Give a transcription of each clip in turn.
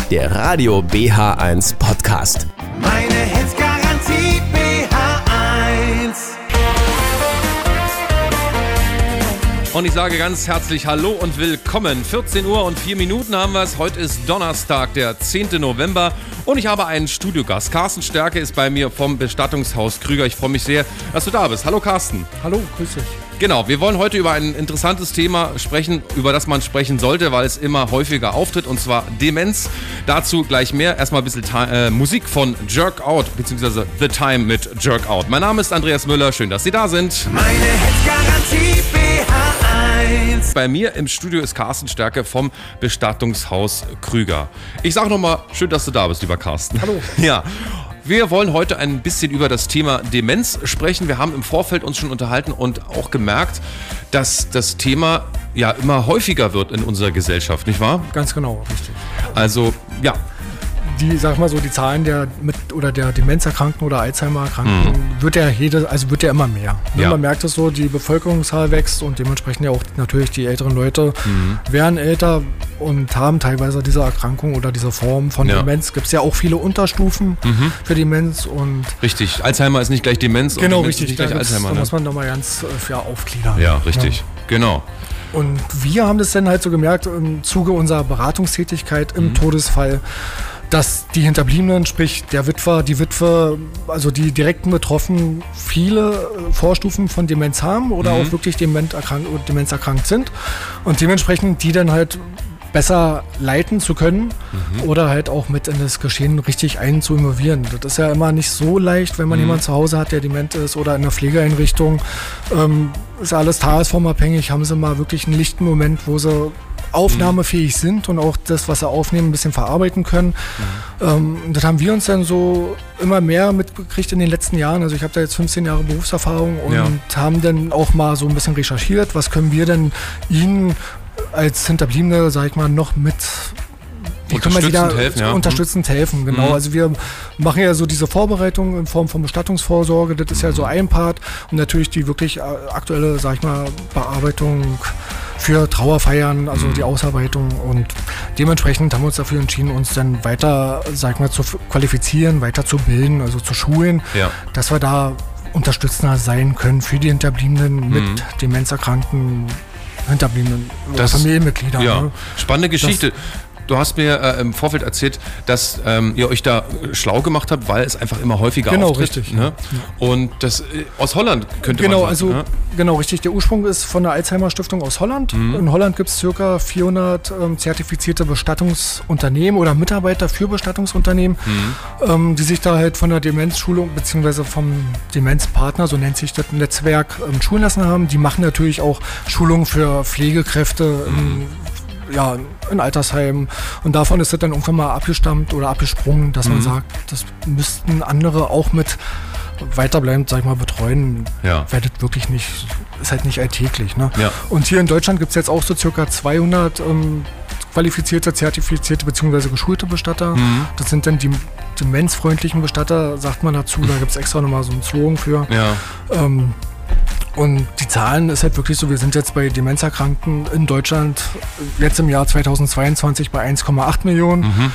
der Radio BH1 Podcast. Meine Hits-Garantie BH1. Und ich sage ganz herzlich Hallo und willkommen. 14 Uhr und 4 Minuten haben wir es. Heute ist Donnerstag, der 10. November. Und ich habe einen Studiogast. Carsten Stärke ist bei mir vom Bestattungshaus Krüger. Ich freue mich sehr, dass du da bist. Hallo Carsten. Hallo, grüß dich. Genau, wir wollen heute über ein interessantes Thema sprechen, über das man sprechen sollte, weil es immer häufiger auftritt, und zwar Demenz. Dazu gleich mehr. Erstmal ein bisschen Musik von Jerk Out, beziehungsweise The Time mit Jerk Out. Mein Name ist Andreas Müller, schön, dass Sie da sind. Meine Hits-Garantie BH1. Bei mir im Studio ist Carsten Stärke vom Bestattungshaus Krüger. Ich sage nochmal, schön, dass du da bist, lieber Carsten. Hallo. Ja. Wir wollen heute ein bisschen über das Thema Demenz sprechen. Wir haben im Vorfeld uns schon unterhalten und auch gemerkt, dass das Thema ja immer häufiger wird in unserer Gesellschaft, nicht wahr? Ganz genau, richtig. Also, ja. Die Zahlen der Demenzerkrankten oder Alzheimer-Erkrankten wird ja immer mehr. Ja. Man merkt es so, die Bevölkerungszahl wächst und dementsprechend ja auch natürlich die älteren Leute werden älter und haben teilweise diese Erkrankung oder diese Form von Demenz. Gibt es ja auch viele Unterstufen für Demenz und... Richtig, Alzheimer ist nicht gleich Demenz. Genau, und Demenz richtig. ist nicht gleich Alzheimer. Da Ne? muss man nochmal ganz aufgliedern. Ja, richtig. Ja. Genau. Und wir haben das dann halt so gemerkt im Zuge unserer Beratungstätigkeit im Todesfall, dass die Hinterbliebenen, sprich der Witwer, die Witwe, also die direkten Betroffenen, viele Vorstufen von Demenz haben oder auch wirklich demenzerkrankt sind und dementsprechend die dann halt besser leiten zu können oder halt auch mit in das Geschehen richtig einzuinvolvieren. Das ist ja immer nicht so leicht, wenn man jemanden zu Hause hat, der dement ist oder in einer Pflegeeinrichtung. Ist ja alles tagesformabhängig, haben sie mal wirklich einen lichten Moment, wo sie aufnahmefähig sind und auch das, was sie aufnehmen, ein bisschen verarbeiten können. Das haben wir uns dann so immer mehr mitgekriegt in den letzten Jahren. Also ich habe da jetzt 15 Jahre Berufserfahrung und haben dann auch mal so ein bisschen recherchiert, was können wir denn Ihnen als Hinterbliebene, sag ich mal, noch mit unterstützend helfen, genau. Also wir machen ja so diese Vorbereitung in Form von Bestattungsvorsorge, das ist ja so ein Part und natürlich die wirklich aktuelle, sag ich mal, Bearbeitung für Trauerfeiern, also die Ausarbeitung und dementsprechend haben wir uns dafür entschieden, uns dann weiter, sag ich mal, zu qualifizieren, weiter zu bilden, also zu schulen, dass wir da unterstützender sein können für die Hinterbliebenen mit demenzerkrankten Hinterbliebenen oder Familienmitgliedern. Ja, ne? Spannende Geschichte. Du hast mir im Vorfeld erzählt, dass ihr euch da schlau gemacht habt, weil es einfach immer häufiger auftritt. Richtig. Ne? Ja. Und das aus Holland könnte man sagen. Ne? Genau, richtig. Der Ursprung ist von der Alzheimer-Stiftung aus Holland. In Holland gibt es ca. 400 zertifizierte Bestattungsunternehmen oder Mitarbeiter für Bestattungsunternehmen, die sich da halt von der Demenzschulung bzw. vom Demenzpartner, so nennt sich das Netzwerk, schulen lassen haben. Die machen natürlich auch Schulungen für Pflegekräfte in Altersheimen und davon ist das dann irgendwann mal abgestammt oder abgesprungen, dass man sagt, das müssten andere auch mit weiterbleibend, sag ich mal, betreuen, weil das wirklich nicht, ist halt nicht alltäglich. Ne? Ja. Und hier in Deutschland gibt es jetzt auch so circa 200 qualifizierte, zertifizierte bzw. geschulte Bestatter. Das sind dann die demenzfreundlichen Bestatter, sagt man dazu, da gibt es extra nochmal so einen Slogan für. Ja. Und die Zahlen ist halt wirklich so, wir sind jetzt bei Demenzerkrankten in Deutschland jetzt im Jahr 2022 bei 1,8 Millionen.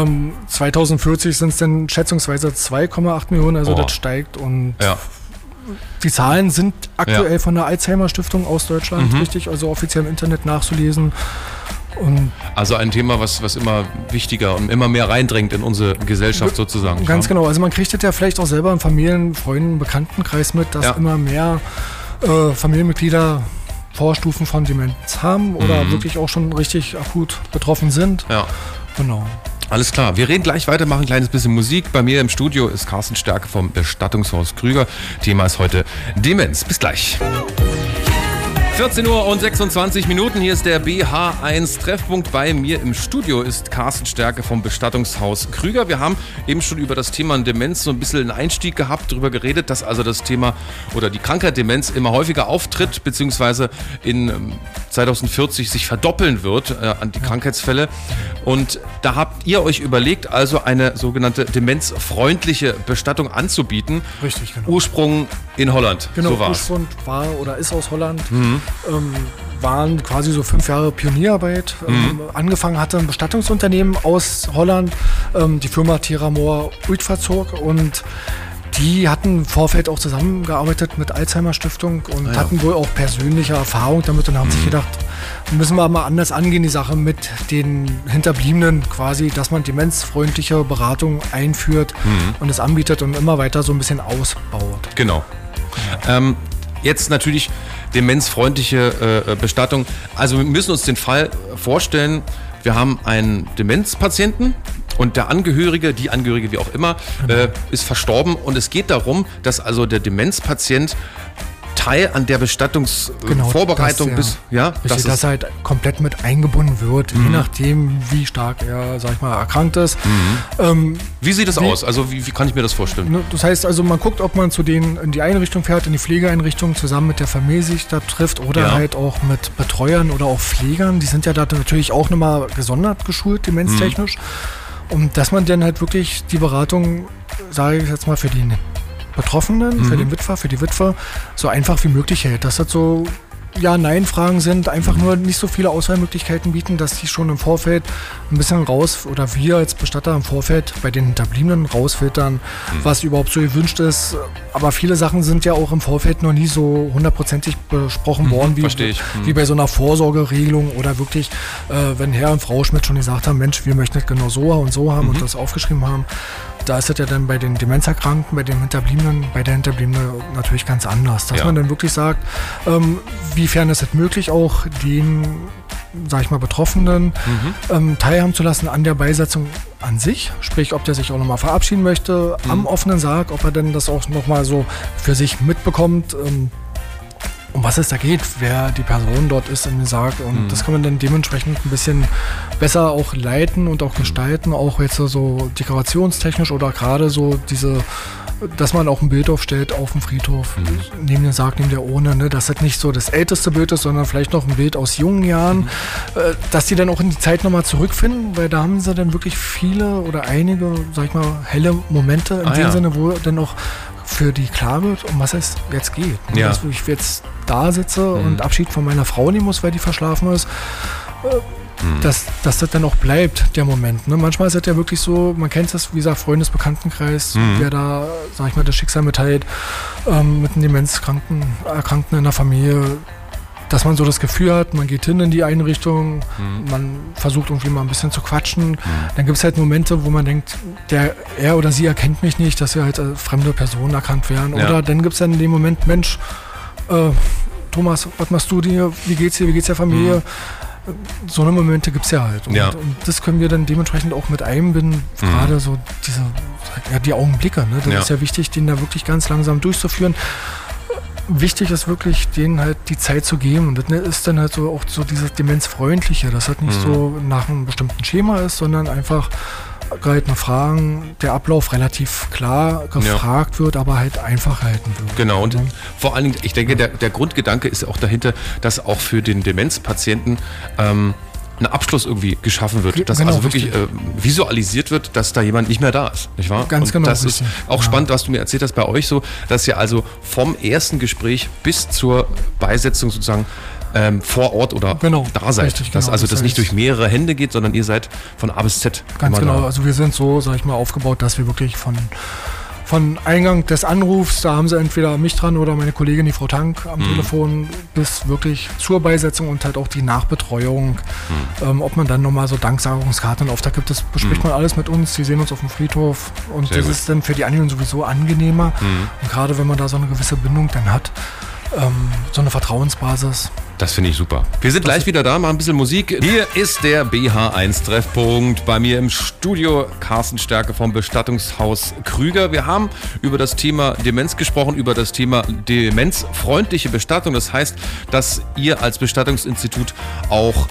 2040 sind es dann schätzungsweise 2,8 Millionen, also das steigt. Und die Zahlen sind aktuell von der Alzheimer-Stiftung aus Deutschland, richtig, also offiziell im Internet nachzulesen. Und also ein Thema, was immer wichtiger und immer mehr reindrängt in unsere Gesellschaft sozusagen. Ganz genau, also man kriegt das ja vielleicht auch selber im Familien-, Freunden-, Bekanntenkreis mit, dass immer mehr Familienmitglieder Vorstufen von Demenz haben oder wirklich auch schon richtig akut betroffen sind. Ja. Genau. Alles klar, wir reden gleich weiter, machen ein kleines bisschen Musik. Bei mir im Studio ist Carsten Stärke vom Bestattungshaus Krüger. Thema ist heute Demenz. Bis gleich. 14 Uhr und 26 Minuten, hier ist der BH1 Treffpunkt. Bei mir im Studio ist Carsten Stärke vom Bestattungshaus Krüger. Wir haben eben schon über das Thema Demenz so ein bisschen einen Einstieg gehabt, darüber geredet, dass also das Thema oder die Krankheit Demenz immer häufiger auftritt, beziehungsweise in 2040 sich verdoppeln wird an die Krankheitsfälle. Und da habt ihr euch überlegt, also eine sogenannte demenzfreundliche Bestattung anzubieten. Richtig, genau. Ursprung in Holland. Genau, so war's. Ursprung war oder ist aus Holland. waren quasi so 5 Jahre Pionierarbeit. Angefangen hatte ein Bestattungsunternehmen aus Holland, die Firma Tiramor Uitverzog, und die hatten im Vorfeld auch zusammengearbeitet mit Alzheimer Stiftung und hatten wohl auch persönliche Erfahrung damit und haben sich gedacht, müssen wir mal anders angehen, die Sache mit den Hinterbliebenen quasi, dass man demenzfreundliche Beratung einführt und es anbietet und immer weiter so ein bisschen ausbaut. Genau. Jetzt natürlich demenzfreundliche Bestattung. Also wir müssen uns den Fall vorstellen, wir haben einen Demenzpatienten und der Angehörige, die Angehörige wie auch immer, ist verstorben, und es geht darum, dass also der Demenzpatient Teil an der Bestattungsvorbereitung bis, dass er halt komplett mit eingebunden wird, je nachdem, wie stark er, sag ich mal, erkrankt ist. Wie sieht das aus? Also wie kann ich mir das vorstellen? Das heißt also, man guckt, ob man zu denen in die Einrichtung fährt, in die Pflegeeinrichtung, zusammen mit der Familie sich da trifft oder halt auch mit Betreuern oder auch Pflegern. Die sind ja da natürlich auch nochmal gesondert geschult, demenztechnisch. Und dass man dann halt wirklich die Beratung, sage ich jetzt mal, für die Betroffenen, für den Witwer, für die Witwe, so einfach wie möglich hält. Dass das so Ja-Nein-Fragen sind, einfach nur nicht so viele Auswahlmöglichkeiten bieten, dass die schon im Vorfeld ein bisschen oder wir als Bestatter im Vorfeld bei den Hinterbliebenen rausfiltern, was überhaupt so gewünscht ist. Aber viele Sachen sind ja auch im Vorfeld noch nie so hundertprozentig besprochen worden, wie bei so einer Vorsorgeregelung oder wirklich, wenn Herr und Frau Schmidt schon gesagt haben, Mensch, wir möchten das genau so und so haben und das aufgeschrieben haben. Da ist es ja dann bei den Demenzerkrankten, bei der Hinterbliebenen natürlich ganz anders. Dass man dann wirklich sagt, wiefern ist es möglich, auch den, sag ich mal, Betroffenen teilhaben zu lassen an der Beisetzung an sich. Sprich, ob der sich auch nochmal verabschieden möchte am offenen Sarg, ob er denn das auch nochmal so für sich mitbekommt, um was es da geht, wer die Person dort ist in dem Sarg. Und das kann man dann dementsprechend ein bisschen besser auch leiten und auch gestalten, auch jetzt so dekorationstechnisch oder gerade so dass man auch ein Bild aufstellt auf dem Friedhof, neben dem Sarg, neben der Urne, ne? Dass das nicht so das älteste Bild ist, sondern vielleicht noch ein Bild aus jungen Jahren, dass die dann auch in die Zeit nochmal zurückfinden, weil da haben sie dann wirklich viele oder einige, sag ich mal, helle Momente in dem Sinne, wo dann auch für die klar wird, um was es jetzt geht. Ja. Dass ich jetzt da sitze und Abschied von meiner Frau nehmen muss, weil die verschlafen ist, dass das dann auch bleibt, der Moment. Ne? Manchmal ist es ja wirklich so, man kennt das, wie gesagt, Freundesbekanntenkreis, wer da, sag ich mal, das Schicksal mitteilt, mit einem Demenzerkrankten in der Familie, dass man so das Gefühl hat, man geht hin in die Einrichtung, man versucht irgendwie mal ein bisschen zu quatschen. Dann gibt es halt Momente, wo man denkt, er oder sie erkennt mich nicht, dass wir halt fremde Personen erkannt werden. Ja. Oder dann gibt es dann in dem Moment, Mensch, Thomas, was machst du dir? Wie geht's dir? Wie geht's der Familie? So eine Momente gibt es ja halt. Und das können wir dann dementsprechend auch mit einbinden. Gerade so die Augenblicke. Ne? Das ist ja wichtig, den da wirklich ganz langsam durchzuführen. Wichtig ist wirklich, denen halt die Zeit zu geben. Und das ist dann halt so auch so dieses Demenzfreundliche, dass das nicht so nach einem bestimmten Schema ist, sondern einfach gehaltene Fragen, der Ablauf relativ klar gefragt wird, aber halt einfach gehalten wird. Genau, und vor allen Dingen, ich denke, der Grundgedanke ist auch dahinter, dass auch für den Demenzpatienten ein Abschluss irgendwie geschaffen wird, dass also wirklich visualisiert wird, dass da jemand nicht mehr da ist, nicht wahr? Ganz genau. Das ist auch spannend, was du mir erzählt hast bei euch so, dass ihr also vom ersten Gespräch bis zur Beisetzung sozusagen vor Ort oder da seid. Richtig, dass also das nicht durch mehrere Hände geht, sondern ihr seid von A bis Z. Ganz genau, also wir sind so, sag ich mal, aufgebaut, dass wir wirklich von Eingang des Anrufs, da haben sie entweder mich dran oder meine Kollegin, die Frau Tank, am Telefon, bis wirklich zur Beisetzung und halt auch die Nachbetreuung. Ob man dann nochmal so Danksagungskarten in Auftrag gibt, das bespricht man alles mit uns. Die sehen uns auf dem Friedhof und das ist dann für die Angehörigen sowieso angenehmer. Und gerade wenn man da so eine gewisse Bindung dann hat, so eine Vertrauensbasis. Das finde ich super. Wir sind gleich wieder da, machen ein bisschen Musik. Hier ist der BH1-Treffpunkt. Bei mir im Studio Carsten Stärke vom Bestattungshaus Krüger. Wir haben über das Thema Demenz gesprochen, über das Thema demenzfreundliche Bestattung. Das heißt, dass ihr als Bestattungsinstitut auch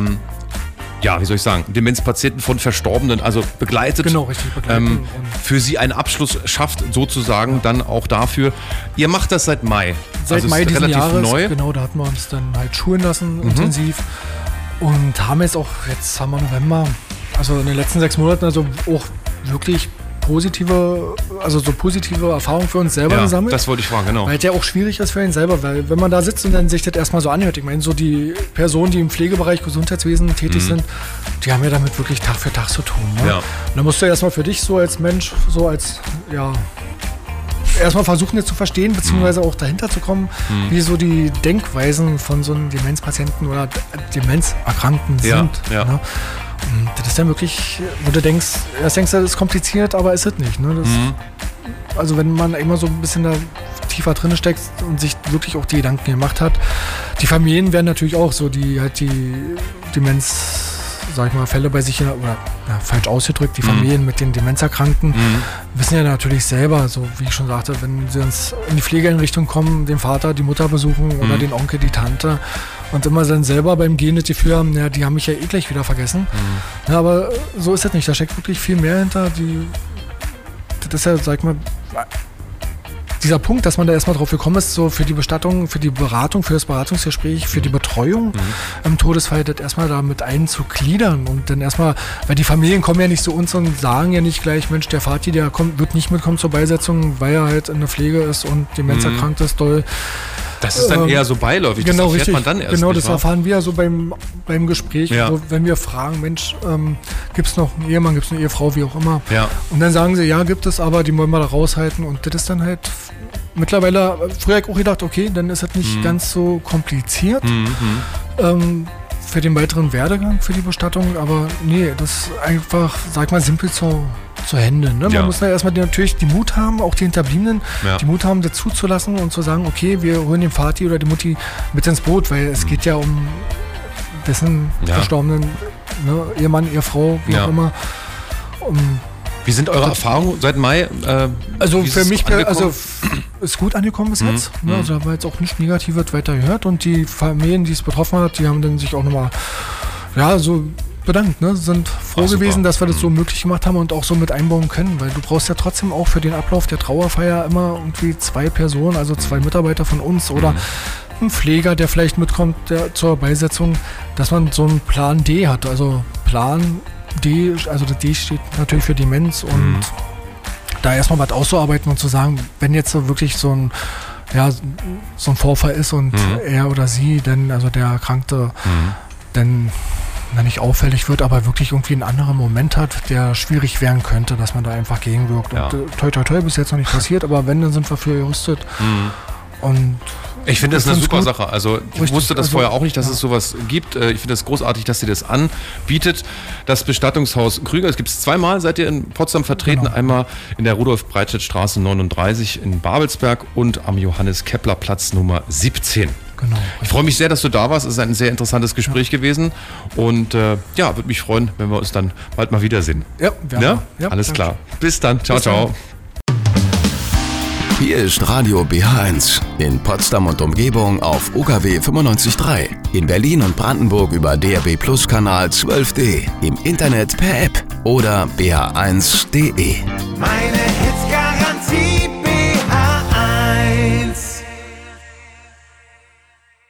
Demenzpatienten von Verstorbenen, also begleitet. Genau, richtig, begleiten. Für sie einen Abschluss schafft, sozusagen, dann auch dafür. Ihr macht das seit Mai. Seit Mai diesen Jahres, neu. Genau, da hatten wir uns dann halt schulen lassen, intensiv. Und haben jetzt haben wir November, also in den letzten 6 Monaten, also auch wirklich positive Erfahrungen für uns selber gesammelt. Das wollte ich fragen, genau. Weil es ja auch schwierig ist für ihn selber, weil wenn man da sitzt und dann sich das erstmal so anhört, ich meine, so die Personen, die im Pflegebereich, Gesundheitswesen tätig sind, die haben ja damit wirklich Tag für Tag zu tun. Ne? Ja. Und dann musst du erstmal für dich so als Mensch, erstmal versuchen jetzt zu verstehen, beziehungsweise auch dahinter zu kommen, wie so die Denkweisen von so einem Demenzpatienten oder Demenzerkrankten sind. Ja. Ne? Und das ist dann wirklich, wo du denkst, erst denkst du, das ist kompliziert, aber ist es nicht. Ne? Also wenn man immer so ein bisschen da tiefer drin steckt und sich wirklich auch die Gedanken gemacht hat. Die Familien werden natürlich auch so, die halt die Demenz, sag ich mal, Fälle bei sich, oder falsch ausgedrückt, die Familien mit den Demenzerkrankten wissen ja natürlich selber, so wie ich schon sagte, wenn sie uns in die Pflegeeinrichtung kommen, den Vater, die Mutter besuchen oder den Onkel, die Tante und immer dann selber beim Gehen das Gefühl haben, die haben mich ja gleich wieder vergessen. Ja, aber so ist das nicht, da steckt wirklich viel mehr hinter. Das ist ja, sag ich mal, dieser Punkt, dass man da erstmal drauf gekommen ist, so für die Bestattung, für die Beratung, für das Beratungsgespräch, für die Betreuung im Todesfall, das erstmal da mit einzugliedern und dann erstmal, weil die Familien kommen ja nicht zu uns und sagen ja nicht gleich, Mensch, der Vati, der wird nicht mitkommen zur Beisetzung, weil er halt in der Pflege ist und demenzerkrankt ist, doll. Das ist dann eher so beiläufig, genau, das erfährt richtig. man dann erst. Genau, nicht, das wahr? erfahren wir so beim Gespräch, so, wenn wir fragen, Mensch, gibt es noch einen Ehemann, gibt es eine Ehefrau, wie auch immer. Ja. Und dann sagen sie, ja, gibt es, aber die wollen wir da raushalten und das ist dann halt mittlerweile, früher habe ich auch gedacht, okay, dann ist das nicht ganz so kompliziert für den weiteren Werdegang, für die Bestattung, aber nee, das ist einfach, sag mal, simpel zu handeln. Ne? Man muss da erstmal natürlich die Mut haben, auch die Hinterbliebenen, die Mut haben, das zuzulassen und zu sagen, okay, wir holen den Vati oder die Mutti mit ins Boot, weil es geht ja um dessen verstorbenen Ehemann, Ehefrau, wie auch immer. Wie sind eure Erfahrungen seit Mai? Also für mich ist gut angekommen bis jetzt. Ne? Also da war jetzt auch nichts Negatives weiter gehört und die Familien, die es betroffen hat, die haben dann sich auch nochmal so bedankt, ne? Sind froh gewesen, dass wir das so möglich gemacht haben und auch so mit einbauen können, weil du brauchst ja trotzdem auch für den Ablauf der Trauerfeier immer irgendwie 2 Personen, also 2 Mitarbeiter von uns oder ein Pfleger, der vielleicht mitkommt zur Beisetzung, dass man so einen Plan D hat, also Plan D, also das D steht natürlich für Demenz und da erstmal was auszuarbeiten und zu sagen, wenn jetzt so wirklich so ein Vorfall ist und er oder sie, also der Erkrankte, dann nicht auffällig wird, aber wirklich irgendwie einen anderen Moment hat, der schwierig werden könnte, dass man da einfach gegenwirkt. Und toi toi toi, bis jetzt noch nicht passiert, aber wenn, dann sind wir für gerüstet. Und ich finde das eine super Sache. Also ich Richtig, wusste das vorher auch nicht, dass es sowas gibt. Ich finde das großartig, dass ihr das anbietet. Das Bestattungshaus Krüger, es gibt es 2-mal, seid ihr in Potsdam vertreten. Genau. Einmal in der Rudolf-Breitscheid-Straße 39 in Babelsberg und am Johannes-Kepler-Platz Nummer 17. Genau. Ich freue mich sehr, dass du da warst. Es ist ein sehr interessantes Gespräch gewesen. Und würde mich freuen, wenn wir uns dann bald mal wiedersehen. Ja, alles klar. Bis dann. Ciao, ciao. Hier ist Radio BH1 in Potsdam und Umgebung auf UKW 95.3, in Berlin und Brandenburg über DAB+ Kanal 12D, im Internet per App oder bh1.de. Meine Hits